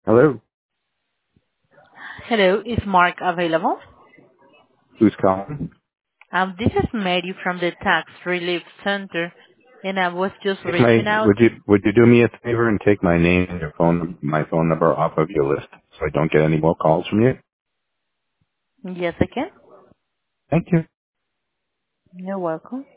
Hello. Hello, is Mark available? Who's calling? This is Mary from the Tax Relief Center, and I was just Take my reaching out. would you do me a favor and take my name and my phone number off of your list so I don't get any more calls from you? Yes, I can. Thank you. You're welcome.